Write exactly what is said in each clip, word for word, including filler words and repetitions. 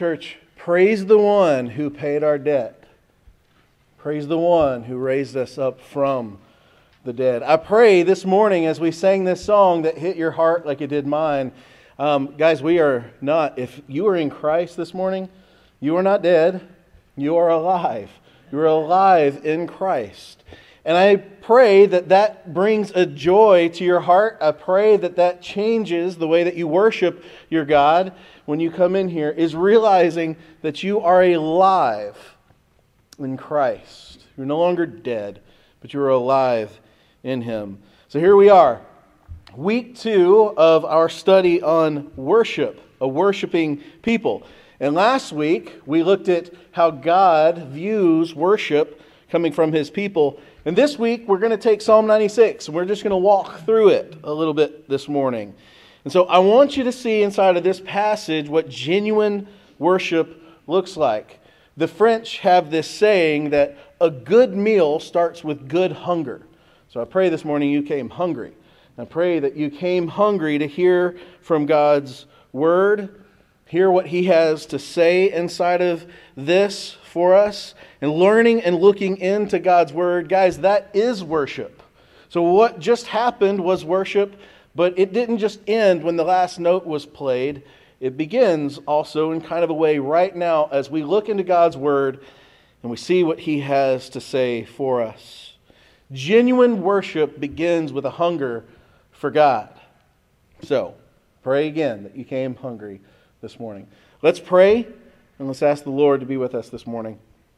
Church, praise the one who paid our debt. Praise the one who raised us up from the dead. I pray this morning as we sang this song that hit your heart like it did mine. Um, guys, we are not, if you are in Christ this morning, you are not dead, you are alive. You are alive in Christ. And I pray that that brings a joy to your heart. I pray that that changes the way that you worship your God when you come in here, is realizing that you are alive in Christ. You're no longer dead, but you are alive in Him. So here we are, week two of our study on worship, a worshiping people. And last week, we looked at how God views worship coming from His people. And this week, we're going to take Psalm ninety-six, and we're just going to walk through it a little bit this morning. And so I want you to see inside of this passage what genuine worship looks like. The French have this saying that a good meal starts with good hunger. So I pray this morning you came hungry. I pray that you came hungry to hear from God's Word, hear what He has to say inside of this for us, and learning and looking into God's Word. Guys, that is worship. So what just happened was worship, but it didn't just end when the last note was played. It begins also in kind of a way right now as we look into God's Word and we see what He has to say for us. Genuine worship begins with a hunger for God. So, pray again that you came hungry this morning. Let's pray and let's ask the Lord to be with us this morning.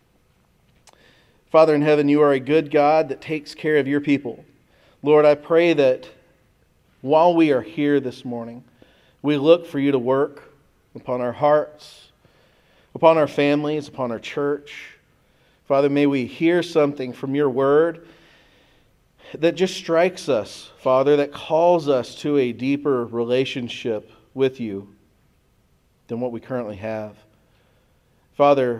Father in heaven, you are a good God that takes care of your people. Lord, I pray that while we are here this morning, we look for you to work upon our hearts, upon our families, upon our church. Father, may we hear something from your word that just strikes us, Father, that calls us to a deeper relationship with you than what we currently have. Father,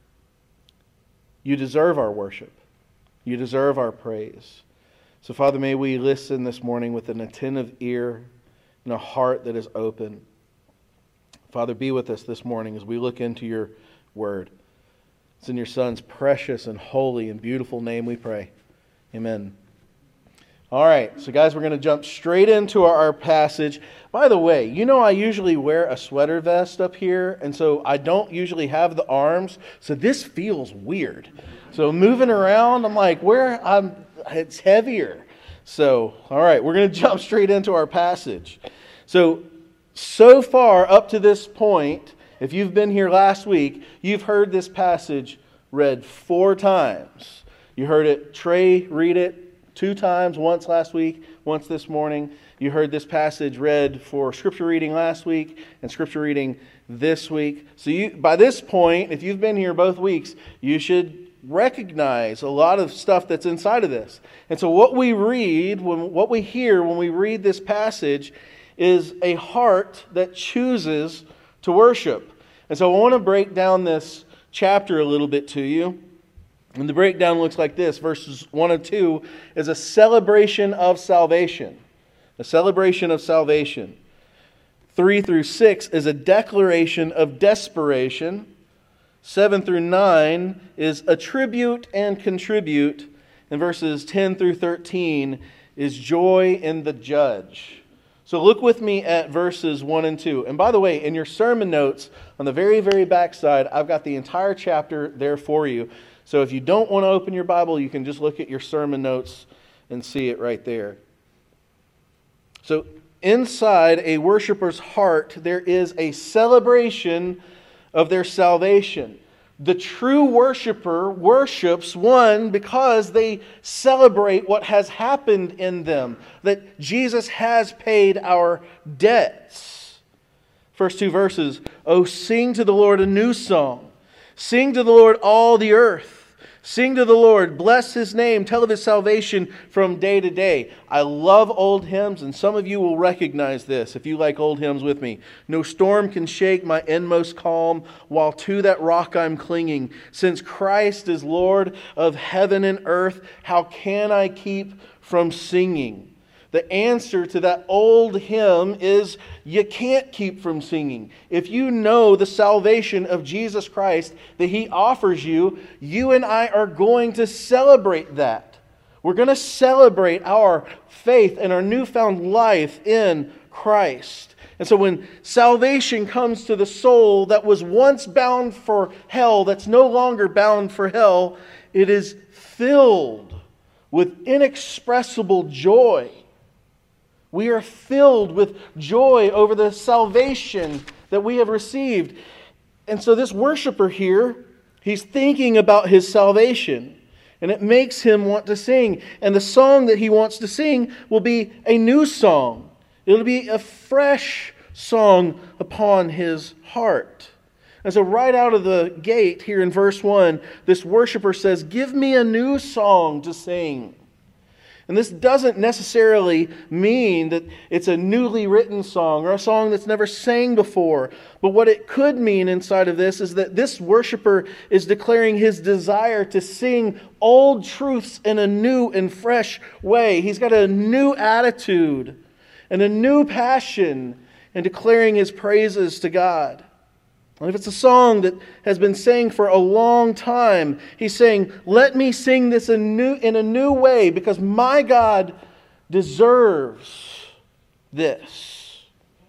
you deserve our worship. You deserve our praise. So, Father, may we listen this morning with an attentive ear and a heart that is open. Father, be with us this morning as we look into your word. It's in your Son's precious and holy and beautiful name we pray. Amen. All right, so guys, we're going to jump straight into our, our passage. By the way, you know I usually wear a sweater vest up here, and so I don't usually have the arms, so this feels weird. So moving around, I'm like, where I'm, it's heavier. So, all right, we're going to jump straight into our passage. So, so far up to this point, if you've been here last week, you've heard this passage read four times. You heard it, Trey read it two times, once last week, once this morning. You heard this passage read for scripture reading last week and scripture reading this week. So you, by this point, if you've been here both weeks, you should recognize a lot of stuff that's inside of this. And so what we read, when, what we hear when we read this passage is a heart that chooses to worship. And so I want to break down this chapter a little bit to you. And the breakdown looks like this. Verses one and two is a celebration of salvation. A celebration of salvation. three through six is a declaration of desperation. seven through nine is attribute and contribute. And verses ten through thirteen is joy in the judge. So look with me at verses one and two. And by the way, in your sermon notes, on the very, very back side, I've got the entire chapter there for you. So if you don't want to open your Bible, you can just look at your sermon notes and see it right there. So inside a worshiper's heart, there is a celebration of their salvation. The true worshiper worships, one, because they celebrate what has happened in them, that Jesus has paid our debts. First two verses, "Oh, sing to the Lord a new song. Sing to the Lord all the earth. Sing to the Lord, bless His name, tell of His salvation from day to day." I love old hymns, and some of you will recognize this if you like old hymns with me. "No storm can shake my inmost calm, while to that rock I'm clinging. Since Christ is Lord of heaven and earth, how can I keep from singing? The answer to that old hymn is you can't keep from singing. If you know the salvation of Jesus Christ that He offers you, you and I are going to celebrate that. We're going to celebrate our faith and our newfound life in Christ. And so when salvation comes to the soul that was once bound for hell, that's no longer bound for hell, it is filled with inexpressible joy. We are filled with joy over the salvation that we have received. And so this worshiper here, he's thinking about his salvation. And it makes him want to sing. And the song that he wants to sing will be a new song. It'll be a fresh song upon his heart. And so right out of the gate here in verse one, this worshiper says, "Give me a new song to sing." And this doesn't necessarily mean that it's a newly written song or a song that's never sang before. But what it could mean inside of this is that this worshiper is declaring his desire to sing old truths in a new and fresh way. He's got a new attitude and a new passion in declaring his praises to God. And if it's a song that has been sang for a long time, he's saying, let me sing this in, new, in a new way because my God deserves this.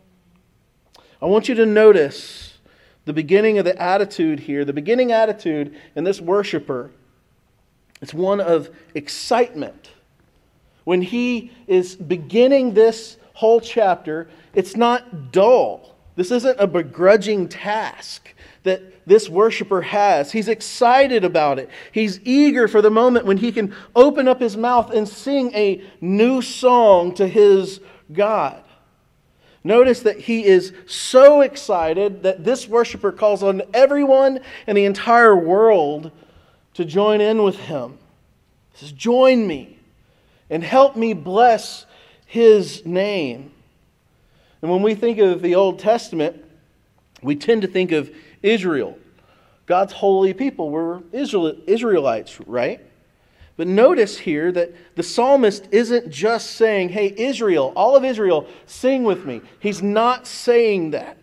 I want you to notice the beginning of the attitude here. The beginning attitude in this worshiper, it's one of excitement. When he is beginning this whole chapter, it's not dull. This isn't a begrudging task that this worshiper has. He's excited about it. He's eager for the moment when he can open up his mouth and sing a new song to his God. Notice that he is so excited that this worshiper calls on everyone in the entire world to join in with him. He says, "Join me and help me bless His name." And when we think of the Old Testament, we tend to think of Israel. God's holy people were Israel, Israelites, right? But notice here that the psalmist isn't just saying, "Hey, Israel, all of Israel, sing with me." He's not saying that.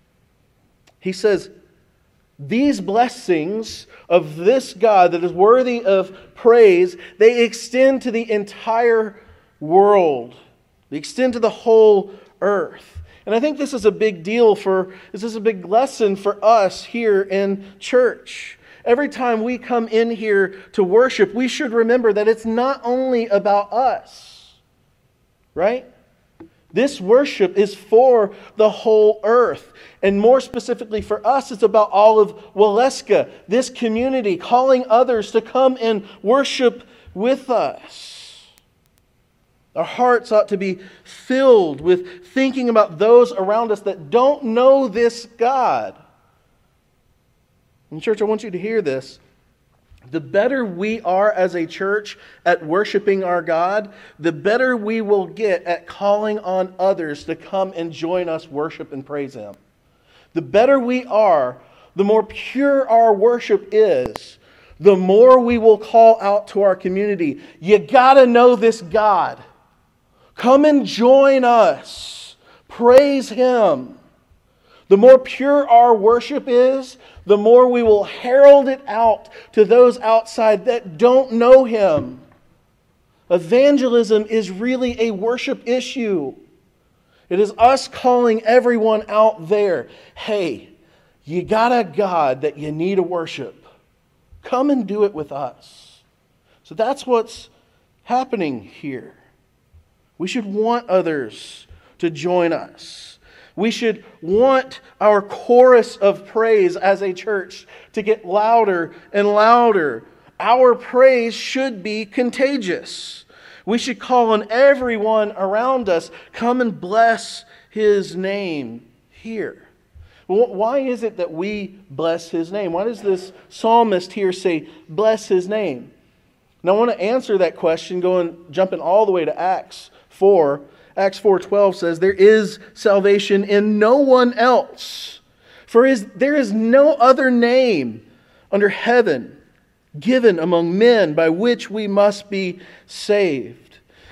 He says, these blessings of this God that is worthy of praise, they extend to the entire world. They extend to the whole earth. And I think this is a big deal for, this is a big lesson for us here in church. Every time we come in here to worship, we should remember that it's not only about us, right? This worship is for the whole earth. And more specifically for us, it's about all of Waleska, this community, calling others to come and worship with us. Our hearts ought to be filled with thinking about those around us that don't know this God. And church, I want you to hear this. The better we are as a church at worshiping our God, the better we will get at calling on others to come and join us worship and praise Him. The better we are, the more pure our worship is, the more we will call out to our community, "You gotta know this God. Come and join us. Praise Him." The more pure our worship is, the more we will herald it out to those outside that don't know Him. Evangelism is really a worship issue. It is us calling everyone out there, "Hey, you got a God that you need to worship. Come and do it with us." So that's what's happening here. We should want others to join us. We should want our chorus of praise as a church to get louder and louder. Our praise should be contagious. We should call on everyone around us, "Come and bless His name here." Well, why is it that we bless His name? Why does this psalmist here say, "Bless His name"? Now I want to answer that question going jumping all the way to Acts four. Acts four twelve says, "There is salvation in no one else, for is, there is no other name under heaven given among men by which we must be saved."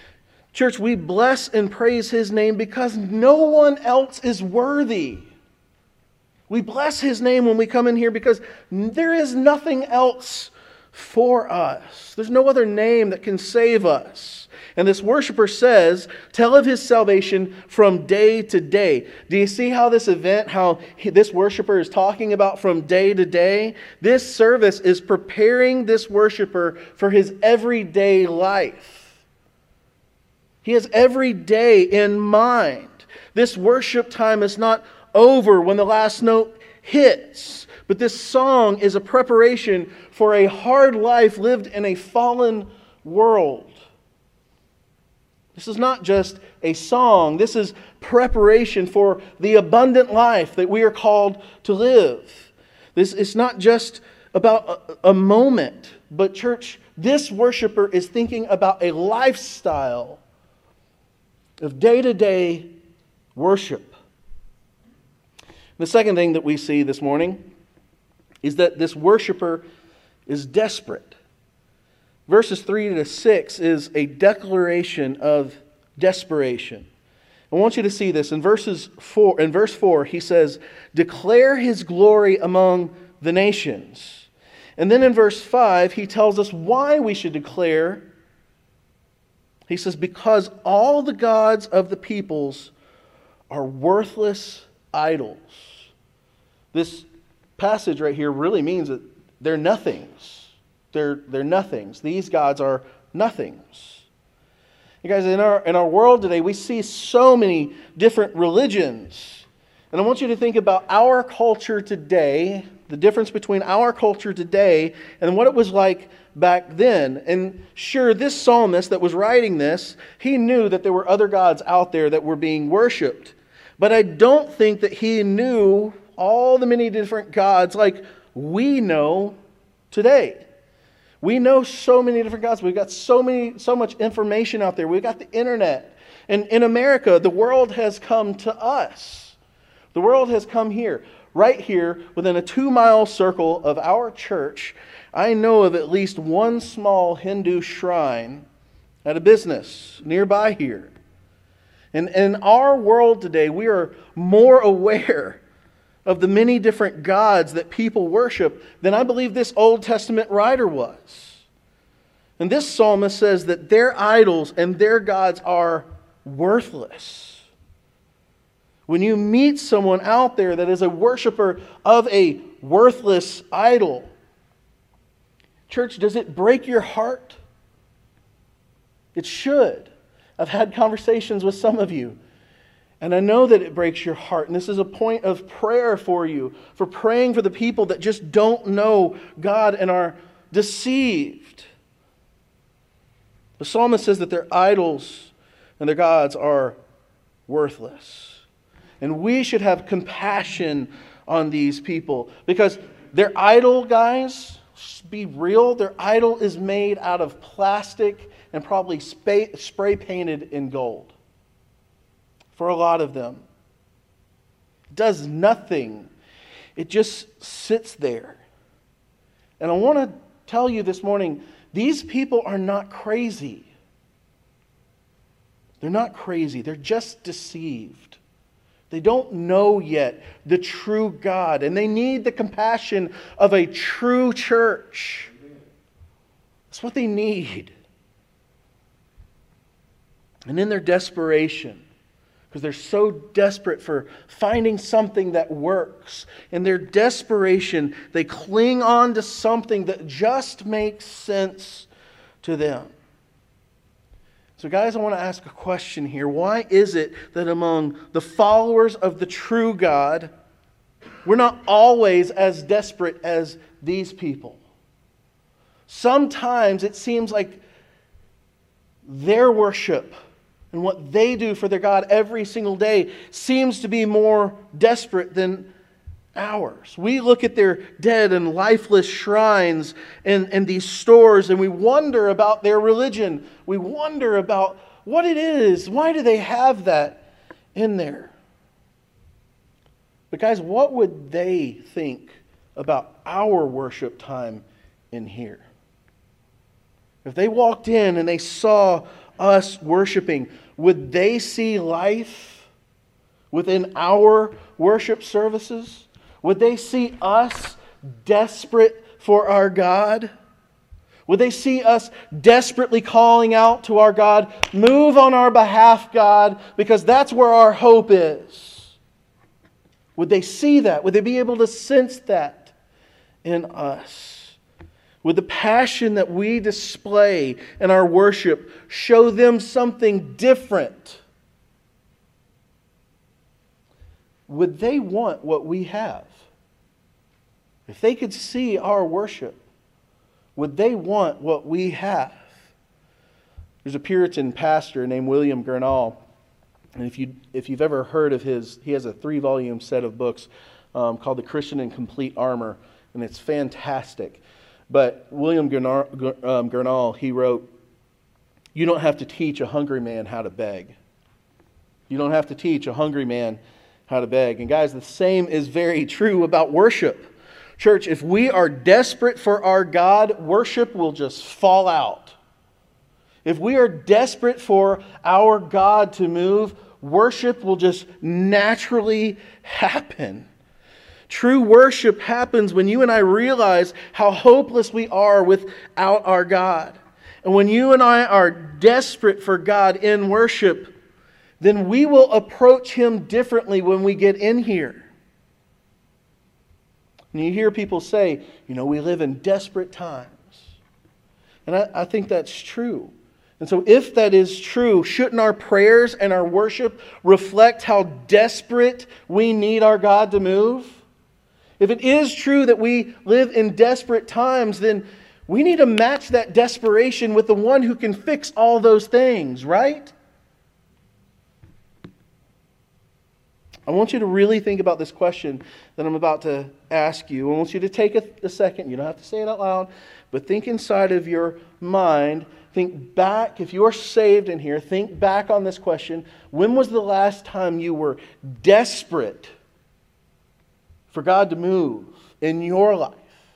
Church, we bless and praise His name because no one else is worthy. We bless His name when we come in here because there is nothing else for us. There's no other name that can save us. And this worshiper says, tell of His salvation from day to day. Do you see how this event, how he, this worshiper is talking about from day to day? This service is preparing this worshiper for his everyday life. He has every day in mind. This worship time is not over when the last note hits. But this song is a preparation for a hard life lived in a fallen world. This is not just a song. This is preparation for the abundant life that we are called to live. This is not just about a, a moment. But church, this worshiper is thinking about a lifestyle of day-to-day worship. The second thing that we see this morning is that this worshiper is desperate. Verses three to six is a declaration of desperation. I want you to see this. In verses four, in verse four, he says, declare His glory among the nations. And then in verse five, he tells us why we should declare. He says, because all the gods of the peoples are worthless idols. This passage right here really means that they're nothings. They're, they're nothings. These gods are nothings. You guys, in our, in our world today, we see so many different religions. And I want you to think about our culture today, the difference between our culture today and what it was like back then. And sure, this psalmist that was writing this, he knew that there were other gods out there that were being worshipped. But I don't think that he knew all the many different gods like we know today. We know so many different gods. We've got so many, so much information out there. We've got the internet. And in America, the world has come to us. The world has come here. Right here, within a two-mile circle of our church, I know of at least one small Hindu shrine at a business nearby here. And in our world today, we are more aware of the many different gods that people worship than I believe this Old Testament writer was. And this psalmist says that their idols and their gods are worthless. When you meet someone out there that is a worshiper of a worthless idol, church, does it break your heart? It should. I've had conversations with some of you, and I know that it breaks your heart. And this is a point of prayer for you, for praying for the people that just don't know God and are deceived. The psalmist says that their idols and their gods are worthless. And we should have compassion on these people because their idol, guys, be real, their idol is made out of plastic and probably spray painted in gold. For a lot of them. It does nothing. It just sits there. And I want to tell you this morning, these people are not crazy. They're not crazy. They're just deceived. They don't know yet the true God, and they need the compassion of a true church. That's what they need. And in their desperation, because they're so desperate for finding something that works, in their desperation, they cling on to something that just makes sense to them. So guys, I want to ask a question here. Why is it that among the followers of the true God, we're not always as desperate as these people? Sometimes it seems like their worship and what they do for their God every single day seems to be more desperate than ours. We look at their dead and lifeless shrines and, and these stores, and we wonder about their religion. We wonder about what it is. Why do they have that in there? But guys, what would they think about our worship time in here? If they walked in and they saw us worshiping, would they see life within our worship services? Would they see us desperate for our God? Would they see us desperately calling out to our God, move on our behalf, God, because that's where our hope is? Would they see that? Would they be able to sense that in us? Would the passion that we display in our worship show them something different? Would they want what we have? If they could see our worship, would they want what we have? There's a Puritan pastor named William Gurnall. And if, you, if you've ever heard of his, he has a three-volume set of books um, called The Christian in Complete Armor. And it's fantastic. But William Gurnall, um, Gurnall, he wrote, "You don't have to teach a hungry man how to beg. You don't have to teach a hungry man how to beg." And guys, the same is very true about worship. Church, if we are desperate for our God, worship will just fall out. If we are desperate for our God to move, worship will just naturally happen. True worship happens when you and I realize how hopeless we are without our God. And when you and I are desperate for God in worship, then we will approach Him differently when we get in here. And you hear people say, you know, we live in desperate times. And I, I think that's true. And so if that is true, shouldn't our prayers and our worship reflect how desperate we need our God to move? If it is true that we live in desperate times, then we need to match that desperation with the one who can fix all those things, right? I want you to really think about this question that I'm about to ask you. I want you to take a, a second. You don't have to say it out loud, but think inside of your mind. Think back. If you're saved in here, think back on this question. When was the last time you were desperate for God to move in your life,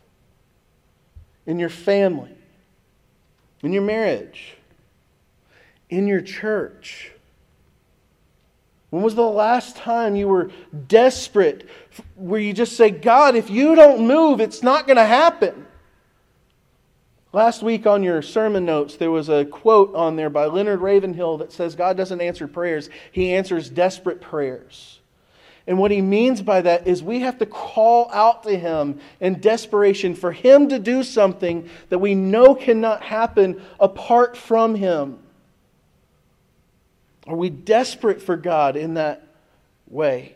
in your family, in your marriage, in your church? When was the last time you were desperate, where you just say, God, if you don't move, it's not going to happen? Last week on your sermon notes, there was a quote on there by Leonard Ravenhill that says, God doesn't answer prayers, He answers desperate prayers. And what he means by that is we have to call out to Him in desperation for Him to do something that we know cannot happen apart from Him. Are we desperate for God in that way?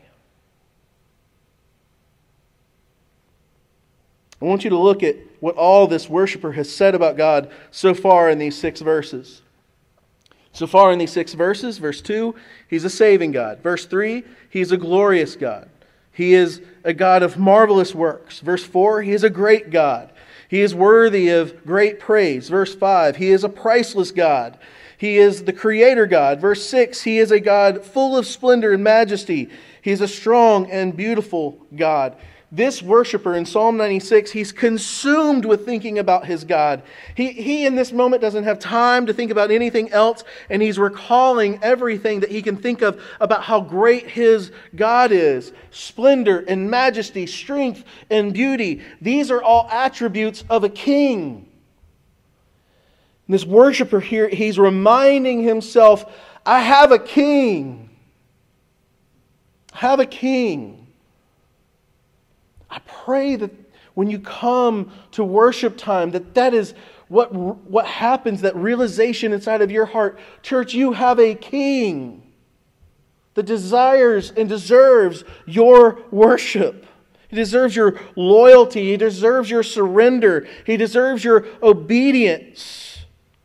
I want you to look at what all this worshiper has said about God so far in these six verses. So far in these six verses, verse two, He's a saving God. Verse three, He's a glorious God. He is a God of marvelous works. Verse four, He is a great God. He is worthy of great praise. Verse five, He is a priceless God. He is the Creator God. Verse six, He is a God full of splendor and majesty. He is a strong and beautiful God. This worshiper in Psalm ninety-six, he's consumed with thinking about his God. He, he in this moment doesn't have time to think about anything else, and he's recalling everything that he can think of about how great his God is. Splendor and majesty, strength and beauty. These are all attributes of a king. And this worshiper here, he's reminding himself, I have a king. I have a king. I pray that when you come to worship time, that that is what, what happens, that realization inside of your heart. Church, you have a king that desires and deserves your worship. He deserves your loyalty. He deserves your surrender. He deserves your obedience.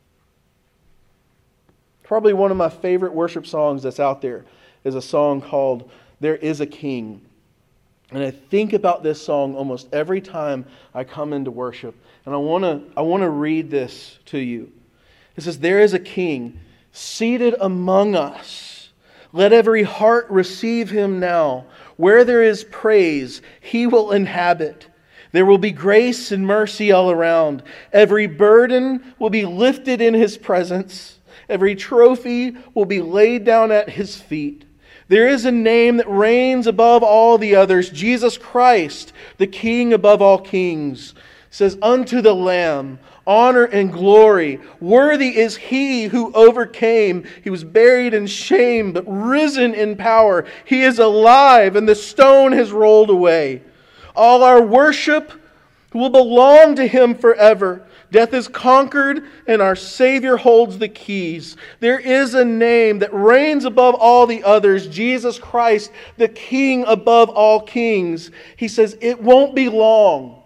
Probably one of my favorite worship songs that's out there is a song called There Is a King. And I think about this song almost every time I come into worship. And I want to I want to read this to you. It says, there is a king seated among us. Let every heart receive Him now. Where there is praise, He will inhabit. There will be grace and mercy all around. Every burden will be lifted in His presence. Every trophy will be laid down at His feet. There is a name that reigns above all the others, Jesus Christ, the King above all kings. It says, unto the Lamb, honor and glory. Worthy is He who overcame. He was buried in shame, but risen in power. He is alive, and the stone has rolled away. All our worship will belong to Him forever. Death is conquered, and our Savior holds the keys. There is a name that reigns above all the others, Jesus Christ, the King above all kings. He says, it won't be long.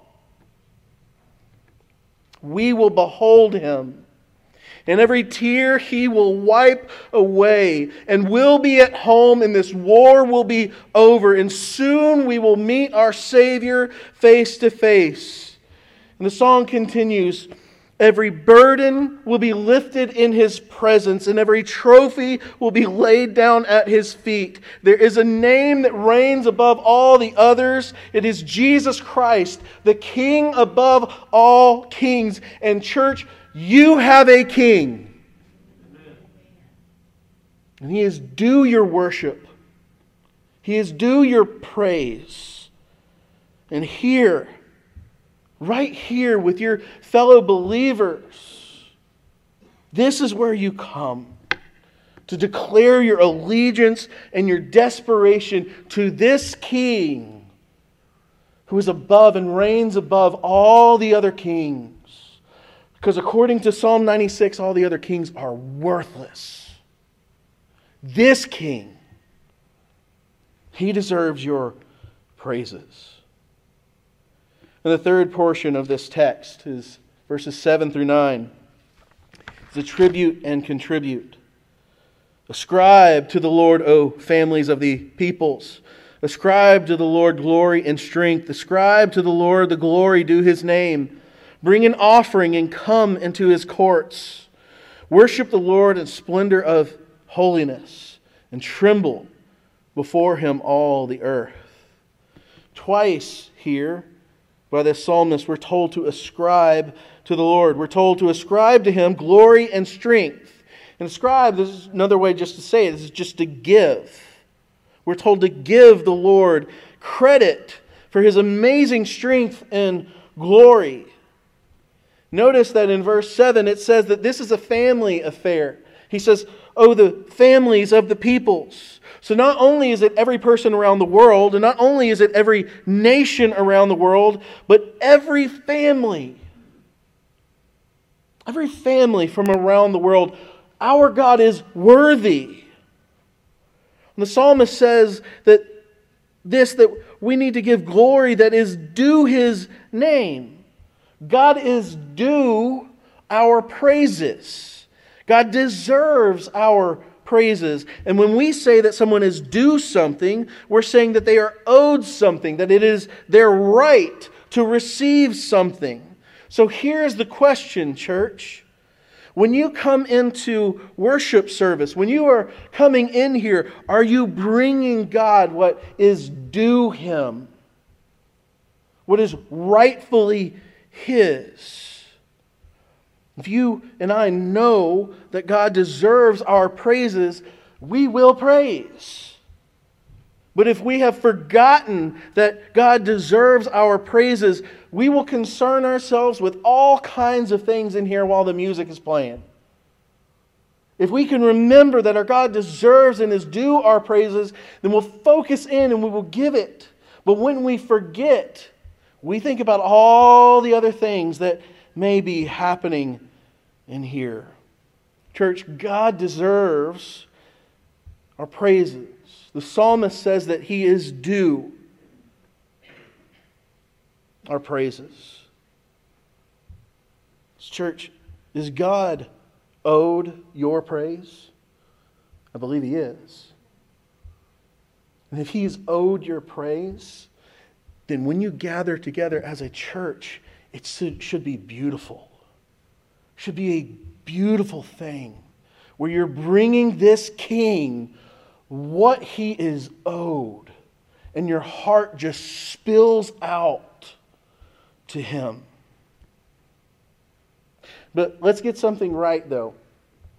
We will behold Him, and every tear He will wipe away, and we'll be at home, and this war will be over, and soon we will meet our Savior face to face. And the song continues, every burden will be lifted in His presence, and every trophy will be laid down at His feet. There is a name that reigns above all the others. It is Jesus Christ, the King above all kings. And church, you have a King. And He is due your worship. He is due your praise. And here, right here with your fellow believers, this is where you come to declare your allegiance and your desperation to this King who is above and reigns above all the other kings. Because according to Psalm ninety-six, all the other kings are worthless. This King, He deserves your praises. And the third portion of this text is verses seven through nine. It's attribute and contribute. Ascribe to the Lord, O families of the peoples. Ascribe to the Lord glory and strength. Ascribe to the Lord the glory due His name. Bring an offering and come into His courts. Worship the Lord in splendor of holiness, and tremble before Him all the earth. Twice here, by this psalmist, we're told to ascribe to the Lord. We're told to ascribe to Him glory and strength. And ascribe, this is another way just to say it, this is just to give. We're told to give the Lord credit for His amazing strength and glory. Notice that in verse seven it says that this is a family affair. He says, oh, the families of the peoples. So not only is it every person around the world, and not only is it every nation around the world, but every family. Every family from around the world. Our God is worthy. And the psalmist says that this, that we need to give glory that is due His name. God is due our praises. God deserves our praises. And when we say that someone is due something, we're saying that they are owed something, that it is their right to receive something. So here's the question, church. When you come into worship service, when you are coming in here, are you bringing God what is due Him? What is rightfully His? If you and I know that God deserves our praises, we will praise. But if we have forgotten that God deserves our praises, we will concern ourselves with all kinds of things in here while the music is playing. If we can remember that our God deserves and is due our praises, then we'll focus in and we will give it. But when we forget, we think about all the other things that may be happening in here. Church, God deserves our praises. The psalmist says that He is due our praises. Church, is God owed your praise? I believe He is. And if He is owed your praise, then when you gather together as a church, it should be beautiful. It should be a beautiful thing where you're bringing this King what He is owed, and your heart just spills out to Him. But let's get something right, though.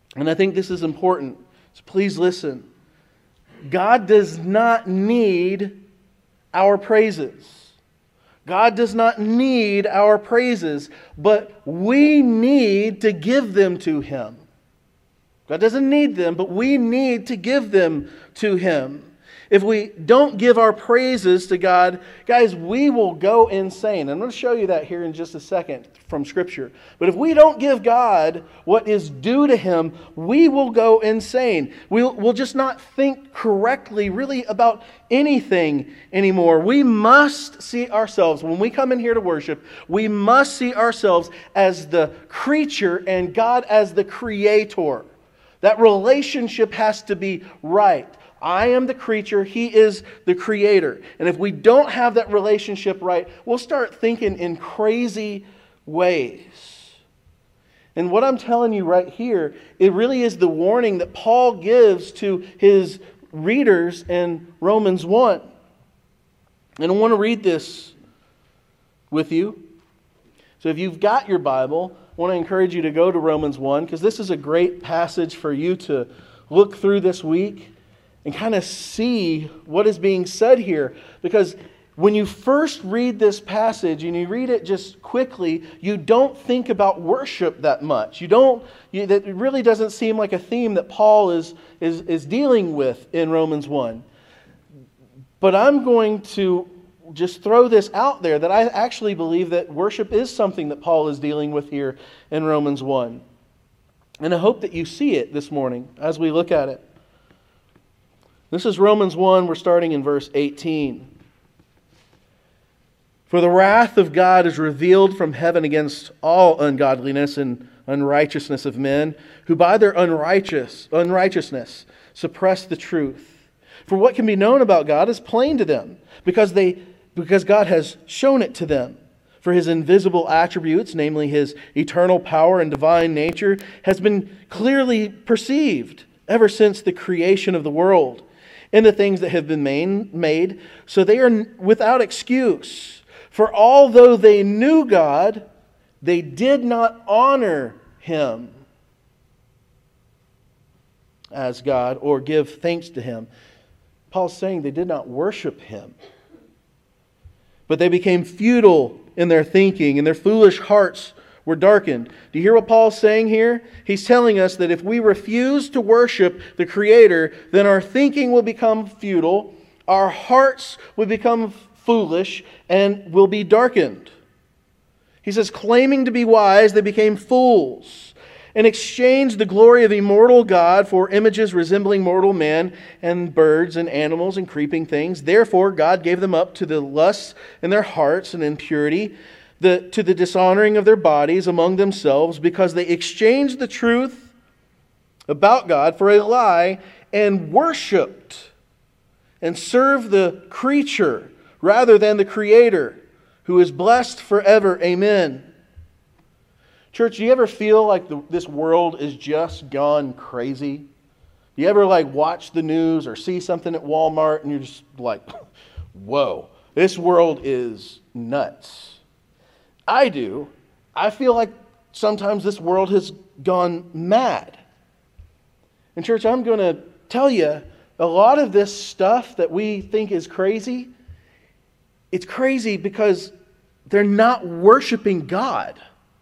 And I think this is important, so please listen. God does not need our praises. God does not need our praises, but we need to give them to Him. God doesn't need them, but we need to give them to Him. If we don't give our praises to God, guys, we will go insane. I'm going to show you that here in just a second from Scripture. But if we don't give God what is due to Him, we will go insane. We'll, we'll just not think correctly really about anything anymore. We must see ourselves, when we come in here to worship, we must see ourselves as the creature and God as the creator. That relationship has to be right. I am the creature, He is the creator. And if we don't have that relationship right, we'll start thinking in crazy ways. And what I'm telling you right here, it really is the warning that Paul gives to his readers in Romans one. And I want to read this with you. So if you've got your Bible, I want to encourage you to go to Romans one, because this is a great passage for you to look through this week and kind of see what is being said here. Because when you first read this passage and you read it just quickly, you don't think about worship that much. You don't. You, that really doesn't seem like a theme that Paul is, is, is dealing with in Romans one. But I'm going to just throw this out there that I actually believe that worship is something that Paul is dealing with here in Romans one. And I hope that you see it this morning as we look at it. This is Romans one, we're starting in verse eighteen. For the wrath of God is revealed from heaven against all ungodliness and unrighteousness of men, who by their unrighteous unrighteousness suppress the truth. For what can be known about God is plain to them, because they because God has shown it to them. For His invisible attributes, namely His eternal power and divine nature, has been clearly perceived ever since the creation of the world, in the things that have been made, so they are without excuse. For although they knew God, they did not honor Him as God or give thanks to Him. Paul's saying they did not worship Him, but they became futile in their thinking, and their foolish hearts were darkened. Do you hear what Paul's saying here? He's telling us that if we refuse to worship the Creator, then our thinking will become futile, our hearts will become foolish, and will be darkened. He says, claiming to be wise, they became fools, and exchanged the glory of immortal God for images resembling mortal men, and birds, and animals, and creeping things. Therefore, God gave them up to the lusts in their hearts and impurity, The, to the dishonoring of their bodies among themselves, because they exchanged the truth about God for a lie and worshipped and served the creature rather than the Creator, who is blessed forever. Amen. Church, do you ever feel like the, this world is just gone crazy? Do you ever like watch the news or see something at Walmart and you're just like, whoa, this world is nuts? I do. I feel like sometimes this world has gone mad. And church, I'm going to tell you, a lot of this stuff that we think is crazy, it's crazy because they're not worshiping God.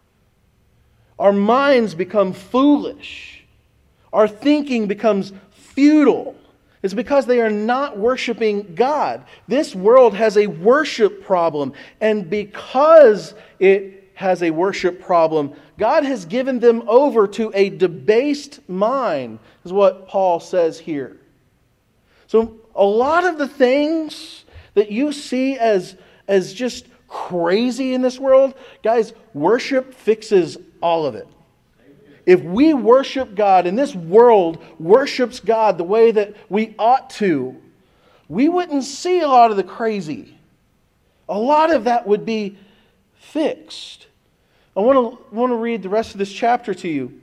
Our minds become foolish. Our thinking becomes futile. It's because they are not worshiping God. This world has a worship problem. And because it has a worship problem, God has given them over to a debased mind, is what Paul says here. So a lot of the things that you see as, as just crazy in this world, guys, worship fixes all of it. If we worship God and this world worships God the way that we ought to, we wouldn't see a lot of the crazy. A lot of that would be fixed. I want to, want to read the rest of this chapter to you.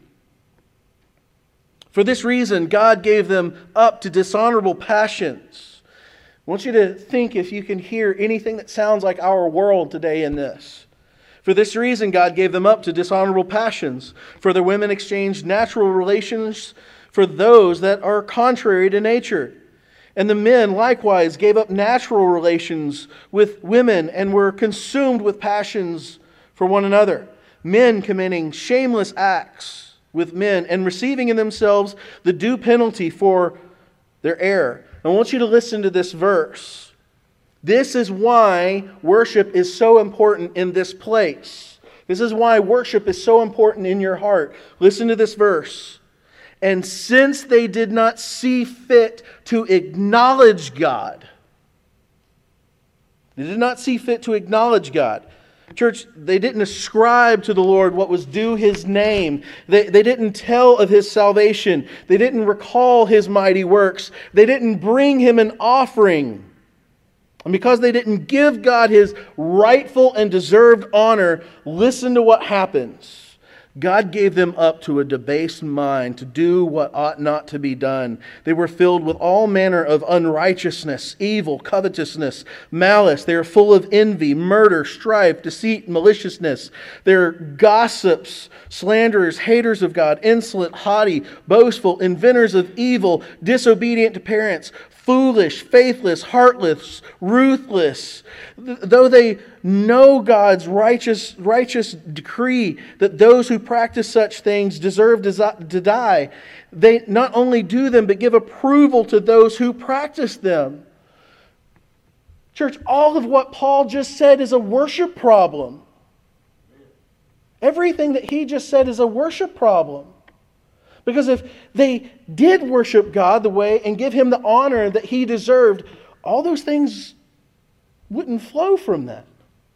For this reason, God gave them up to dishonorable passions. I want you to think if you can hear anything that sounds like our world today in this. For this reason, God gave them up to dishonorable passions. For their women exchanged natural relations for those that are contrary to nature. And the men likewise gave up natural relations with women and were consumed with passions for one another. Men committing shameless acts with men and receiving in themselves the due penalty for their error. I want you to listen to this verse. This is why worship is so important in this place. This is why worship is so important in your heart. Listen to this verse. And since they did not see fit to acknowledge God, they did not see fit to acknowledge God. Church, they didn't ascribe to the Lord what was due His name. They, they didn't tell of His salvation. They didn't recall His mighty works. They didn't bring Him an offering. And because they didn't give God His rightful and deserved honor, listen to what happens. God gave them up to a debased mind to do what ought not to be done. They were filled with all manner of unrighteousness, evil, covetousness, malice. They are full of envy, murder, strife, deceit, maliciousness. They're gossips, slanderers, haters of God, insolent, haughty, boastful, inventors of evil, disobedient to parents, foolish, faithless, heartless, ruthless. Though they know God's righteous, righteous decree that those who practice such things deserve to die, they not only do them, but give approval to those who practice them. Church, all of what Paul just said is a worship problem. Everything that he just said is a worship problem. Because if they did worship God the way and give Him the honor that He deserved, all those things wouldn't flow from that.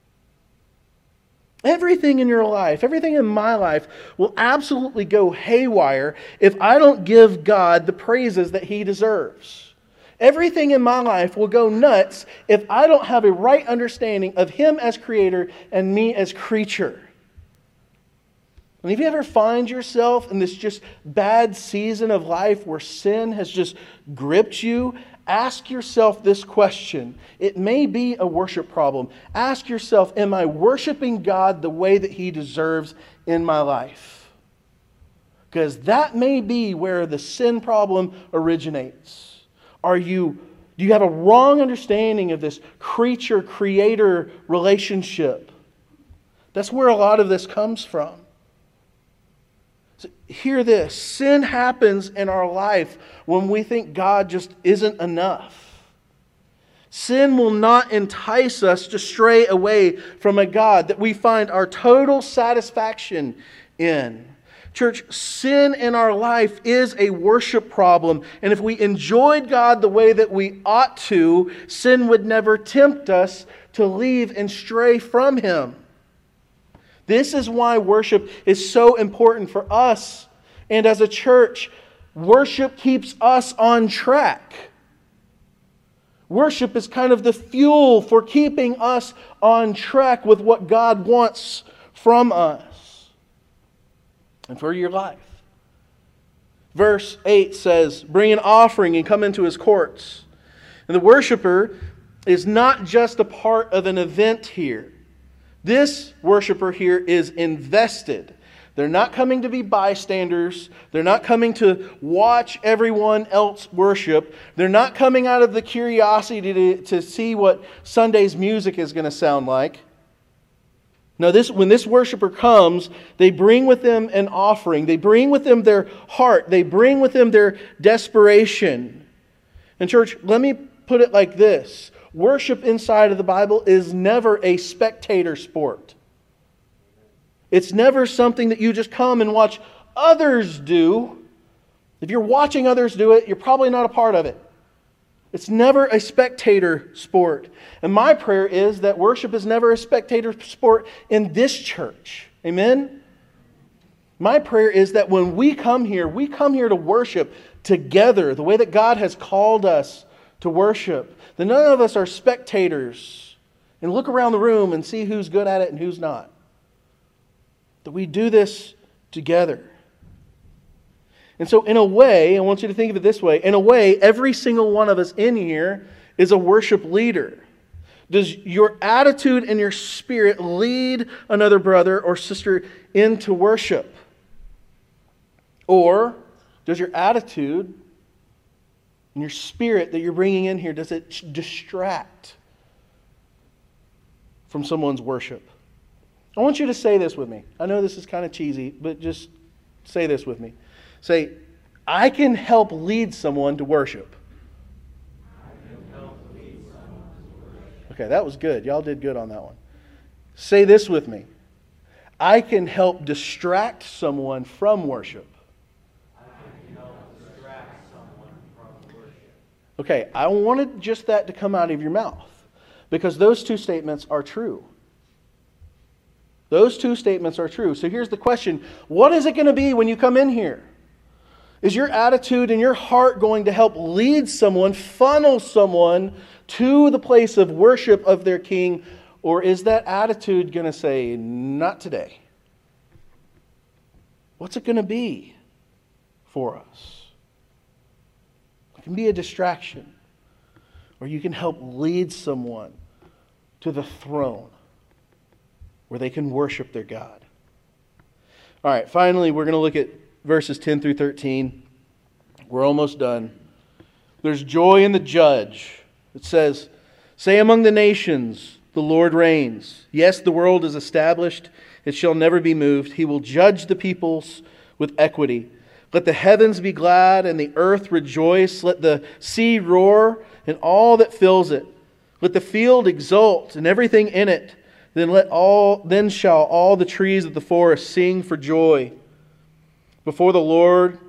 Everything in your life, everything in my life will absolutely go haywire if I don't give God the praises that He deserves. Everything in my life will go nuts if I don't have a right understanding of Him as Creator and me as creature. And if you ever find yourself in this just bad season of life where sin has just gripped you, ask yourself this question. It may be a worship problem. Ask yourself, am I worshiping God the way that He deserves in my life? Because that may be where the sin problem originates. Are you, do you have a wrong understanding of this creature-creator relationship? That's where a lot of this comes from. So hear this. Sin happens in our life when we think God just isn't enough. Sin will not entice us to stray away from a God that we find our total satisfaction in. Church, sin in our life is a worship problem. And if we enjoyed God the way that we ought to, sin would never tempt us to leave and stray from Him. This is why worship is so important for us. And as a church, worship keeps us on track. Worship is kind of the fuel for keeping us on track with what God wants from us and for your life. Verse eight says, bring an offering and come into His courts. And the worshiper is not just a part of an event here. This worshiper here is invested. They're not coming to be bystanders. They're not coming to watch everyone else worship. They're not coming out of the curiosity to, to see what Sunday's music is going to sound like. No, this, when this worshiper comes, they bring with them an offering. They bring with them their heart. They bring with them their desperation. And church, let me put it like this. Worship inside of the Bible is never a spectator sport. It's never something that you just come and watch others do. If you're watching others do it, you're probably not a part of it. It's never a spectator sport. And my prayer is that worship is never a spectator sport in this church. Amen? My prayer is that when we come here, we come here to worship together the way that God has called us to worship. That none of us are spectators and look around the room and see who's good at it and who's not. That we do this together. And so in a way, I want you to think of it this way. In a way, every single one of us in here is a worship leader. Does your attitude and your spirit lead another brother or sister into worship? Or does your attitude and your spirit that you're bringing in here, does it distract from someone's worship? I want you to say this with me. I know this is kind of cheesy, but just say this with me. Say, I can help lead someone to worship. Okay, that was good. Y'all did good on that one. Say this with me. I can help distract someone from worship. I can help distract someone from worship. Okay, I wanted just that to come out of your mouth because those two statements are true. Those two statements are true. So here's the question. What is it going to be when you come in here? Is your attitude and your heart going to help lead someone, funnel someone to the place of worship of their King? Or is that attitude going to say, not today? What's it going to be for us? It can be a distraction. Or you can help lead someone to the throne where they can worship their God. All right, finally, we're going to look at verses ten through thirteen. We're almost done. There's joy in the judge. It says, say among the nations, the Lord reigns. Yes, the world is established. It shall never be moved. He will judge the peoples with equity. Let the heavens be glad and the earth rejoice. Let the sea roar and all that fills it. Let the field exult and everything in it. Then let all then shall all the trees of the forest sing for joy before the Lord,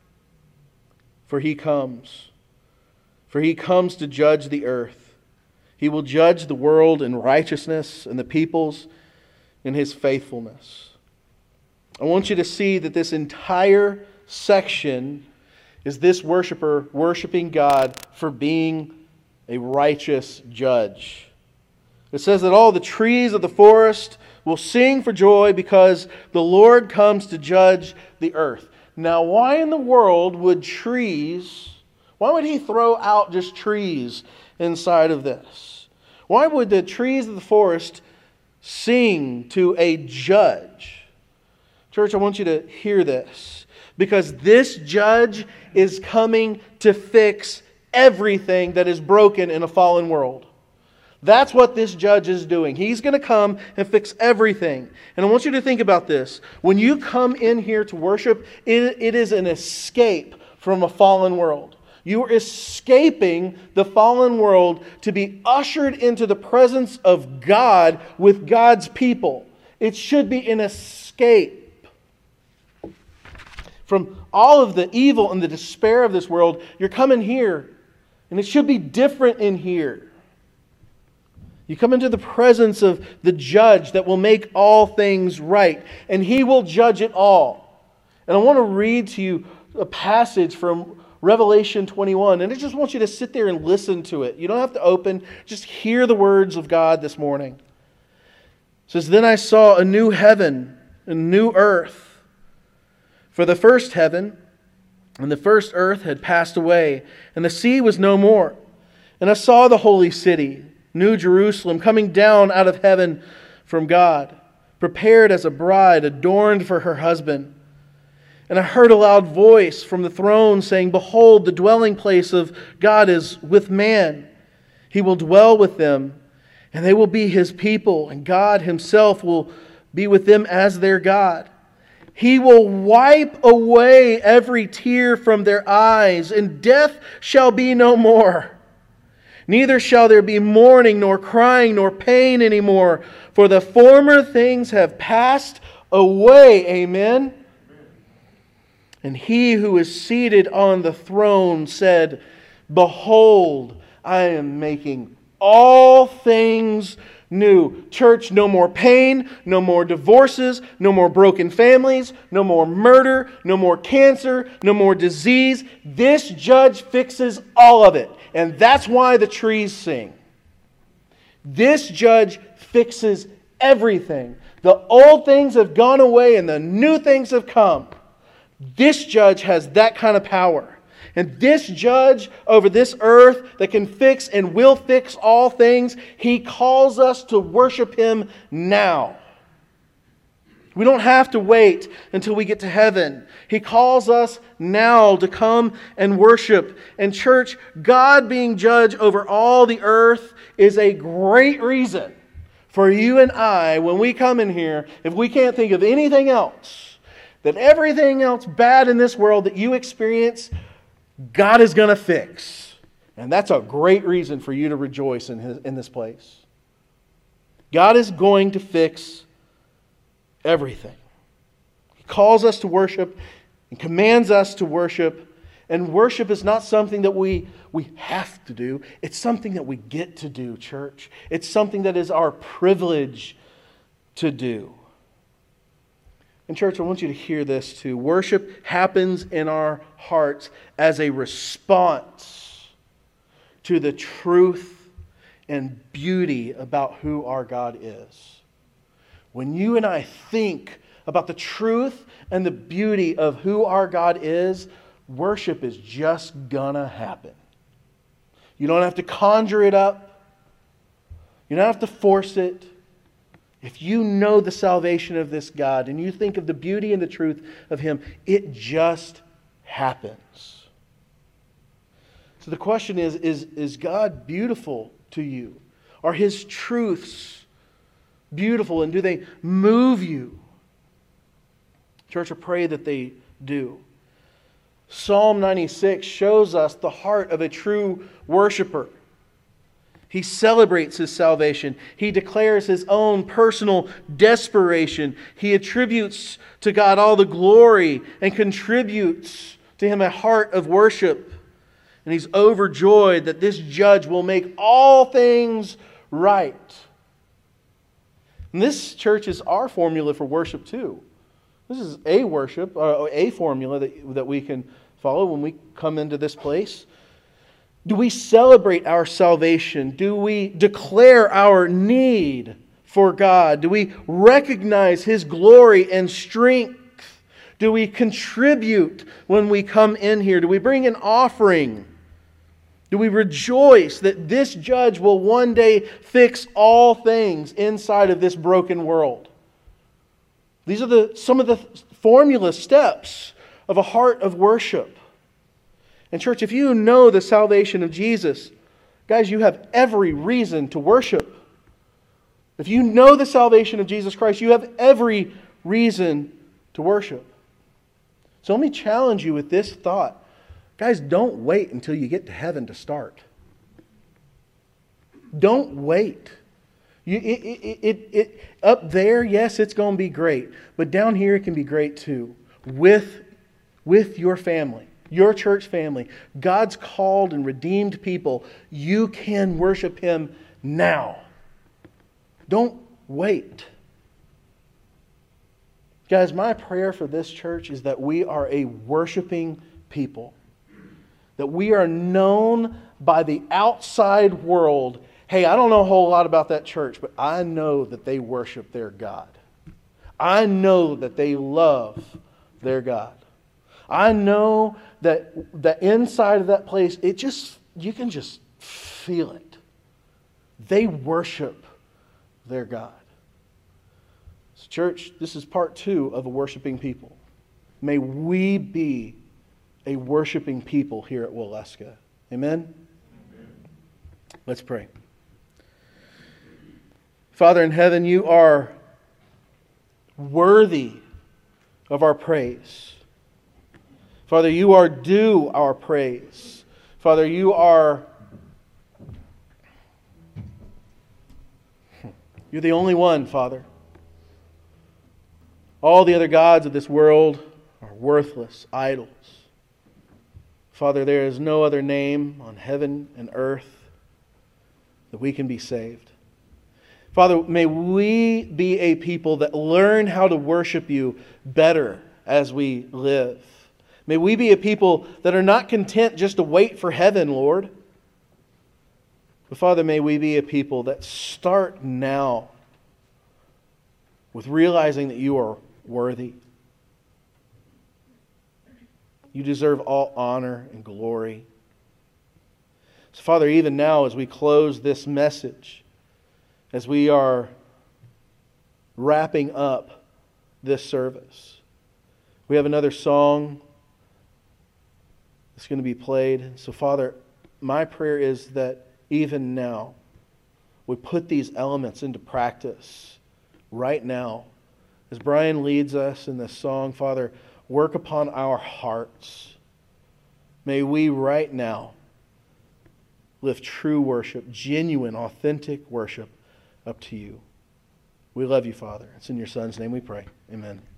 for he comes. For he comes to judge the earth. He will judge the world in righteousness and the peoples in his faithfulness. I want you to see that this entire section is this worshiper worshiping God for being a righteous judge. It says that all the trees of the forest will sing for joy because the Lord comes to judge the earth. Now, why in the world would trees, why would he throw out just trees inside of this? Why would the trees of the forest sing to a judge? Church, I want you to hear this. Because this judge is coming to fix everything that is broken in a fallen world. That's what this judge is doing. He's going to come and fix everything. And I want you to think about this. When you come in here to worship, it, it is an escape from a fallen world. You are escaping the fallen world to be ushered into the presence of God with God's people. It should be an escape from all of the evil and the despair of this world. You're coming here, and it should be different in here. You come into the presence of the judge that will make all things right, and he will judge it all. And I want to read to you a passage from Revelation twenty-one, and I just want you to sit there and listen to it. You don't have to open, just hear the words of God this morning. It says, "Then I saw a new heaven and a new earth. For the first heaven and the first earth had passed away, and the sea was no more. And I saw the holy city, New Jerusalem, coming down out of heaven from God, prepared as a bride adorned for her husband. And I heard a loud voice from the throne saying, 'Behold, the dwelling place of God is with man. He will dwell with them, and they will be his people, and God himself will be with them as their God. He will wipe away every tear from their eyes, and death shall be no more. Neither shall there be mourning, nor crying, nor pain anymore, for the former things have passed away.'" Amen. And he who is seated on the throne said, "Behold, I am making all things new." Church, no more pain, no more divorces, no more broken families, no more murder, no more cancer, no more disease. This judge fixes all of it. And that's why the trees sing. This judge fixes everything. The old things have gone away and the new things have come. This judge has that kind of power. And this judge over this earth that can fix and will fix all things, He calls us to worship Him now. We don't have to wait until we get to heaven. He calls us now to come and worship. And church, God being judge over all the earth is a great reason for you and I, when we come in here, if we can't think of anything else, that everything else bad in this world that you experience, God is going to fix. And that's a great reason for you to rejoice in, his, in this place. God is going to fix everything. He calls us to worship and commands us to worship. And worship is not something that we, we have to do. It's something that we get to do, church. It's something that is our privilege to do. And church, I want you to hear this too. Worship happens in our hearts as a response to the truth and beauty about who our God is. When you and I think about the truth and the beauty of who our God is, worship is just gonna happen. You don't have to conjure it up. You don't have to force it. If you know the salvation of this God and you think of the beauty and the truth of Him, it just happens. So the question is, is, is God beautiful to you? Are His truths beautiful, and do they move you? Church, I pray that they do. Psalm ninety-six shows us the heart of a true worshiper. He celebrates His salvation. He declares His own personal desperation. He attributes to God all the glory and contributes to Him a heart of worship. And he's overjoyed that this judge will make all things right. And this, church, is our formula for worship too. This is a worship, uh, a formula that, that we can follow when we come into this place. Do we celebrate our salvation? Do we declare our need for God? Do we recognize His glory and strength? Do we contribute when we come in here? Do we bring an offering? Do we rejoice that this judge will one day fix all things inside of this broken world? These are the, some of the formula steps of a heart of worship. And church, if you know the salvation of Jesus, guys, you have every reason to worship. If you know the salvation of Jesus Christ, you have every reason to worship. So let me challenge you with this thought. Guys, don't wait until you get to heaven to start. Don't wait. You, it, it, it, it, up there, yes, it's going to be great. But down here, it can be great too. With, with your family. Your church family, God's called and redeemed people, you can worship Him now. Don't wait. Guys, my prayer for this church is that we are a worshiping people. That we are known by the outside world. Hey, I don't know a whole lot about that church, but I know that they worship their God. I know that they love their God. I know that that inside of that place, it just, you can just feel it. They worship their God. So church, this is part two of a worshiping people. May we be a worshiping people here at Waleska. Amen? Amen. Let's pray. Father in heaven, You are worthy of our praise. Father, You are due our praise. Father, You are You're the only one, Father. All the other gods of this world are worthless idols. Father, there is no other name on heaven and earth that we can be saved. Father, may we be a people that learn how to worship You better as we live. May we be a people that are not content just to wait for heaven, Lord. But Father, may we be a people that start now with realizing that You are worthy. You deserve all honor and glory. So, Father, even now as we close this message, as we are wrapping up this service, we have another song that's going to be played. So, Father, my prayer is that even now we put these elements into practice right now. As Brian leads us in this song, Father, work upon our hearts. May we right now lift true worship, genuine, authentic worship up to you. We love you, Father. It's in your Son's name we pray. Amen.